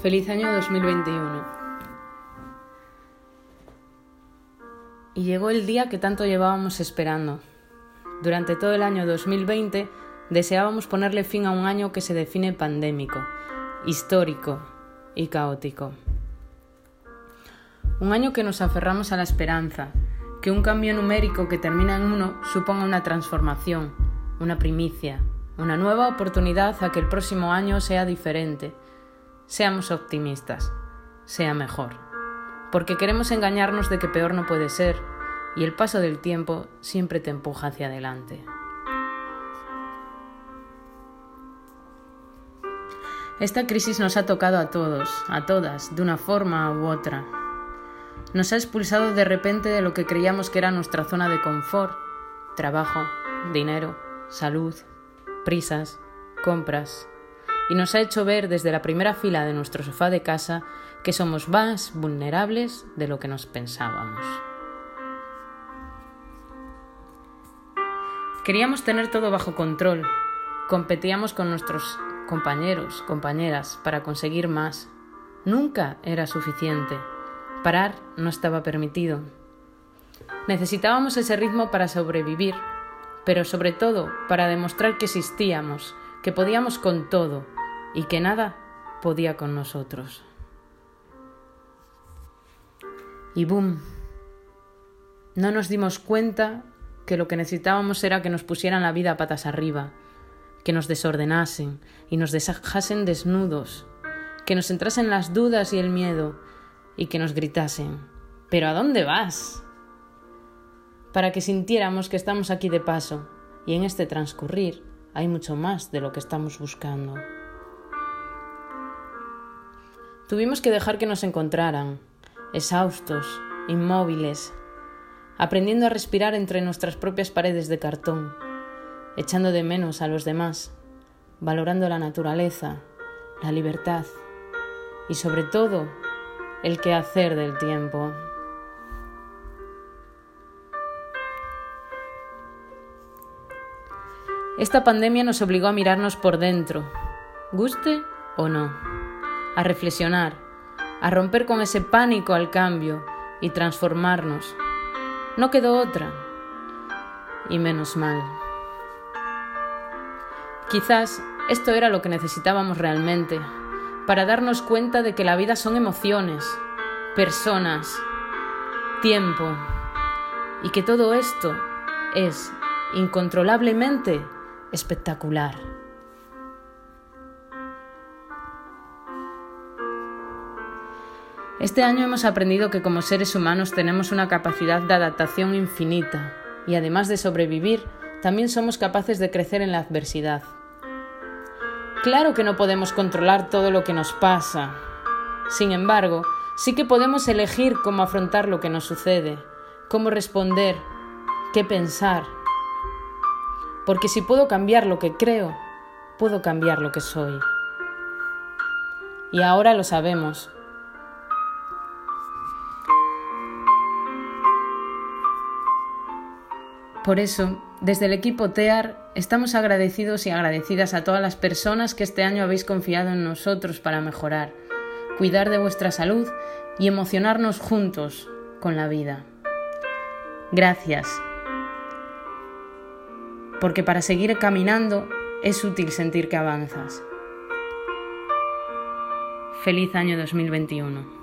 Feliz año 2021. Y llegó el día que tanto llevábamos esperando. Durante todo el año 2020 deseábamos ponerle fin a un año que se define pandémico, histórico y caótico. Un año que nos aferramos a la esperanza, que un cambio numérico que termina en 1 suponga una transformación, una primicia, una nueva oportunidad a que el próximo año sea diferente. Seamos optimistas, sea mejor, porque queremos engañarnos de que peor no puede ser, y el paso del tiempo siempre te empuja hacia adelante. Esta crisis nos ha tocado a todos, a todas, de una forma u otra. Nos ha expulsado de repente de lo que creíamos que era nuestra zona de confort: trabajo, dinero, salud, prisas, compras. Y nos ha hecho ver desde la primera fila de nuestro sofá de casa que somos más vulnerables de lo que nos pensábamos. Queríamos tener todo bajo control. Competíamos con nuestros compañeros, compañeras, para conseguir más. Nunca era suficiente. Parar no estaba permitido. Necesitábamos ese ritmo para sobrevivir, pero sobre todo para demostrar que existíamos, que podíamos con todo y que nada podía con nosotros. Y ¡boom! No nos dimos cuenta que lo que necesitábamos era que nos pusieran la vida patas arriba, que nos desordenasen y nos dejasen desnudos, que nos entrasen las dudas y el miedo y que nos gritasen: ¿pero a dónde vas? Para que sintiéramos que estamos aquí de paso y en este transcurrir hay mucho más de lo que estamos buscando. Tuvimos que dejar que nos encontraran, exhaustos, inmóviles, aprendiendo a respirar entre nuestras propias paredes de cartón, echando de menos a los demás, valorando la naturaleza, la libertad y sobre todo el quehacer del tiempo. Esta pandemia nos obligó a mirarnos por dentro, guste o no, a reflexionar, a romper con ese pánico al cambio y transformarnos. No quedó otra, y menos mal. Quizás esto era lo que necesitábamos realmente, para darnos cuenta de que la vida son emociones, personas, tiempo, y que todo esto es incontrolablemente espectacular. Este año hemos aprendido que como seres humanos tenemos una capacidad de adaptación infinita y además de sobrevivir, también somos capaces de crecer en la adversidad. Claro que no podemos controlar todo lo que nos pasa. Sin embargo, sí que podemos elegir cómo afrontar lo que nos sucede, cómo responder, qué pensar. Porque si puedo cambiar lo que creo, puedo cambiar lo que soy. Y ahora lo sabemos. Por eso, desde el equipo TEAR, estamos agradecidos y agradecidas a todas las personas que este año habéis confiado en nosotros para mejorar, cuidar de vuestra salud y emocionarnos juntos con la vida. Gracias. Porque para seguir caminando es útil sentir que avanzas. Feliz año 2021.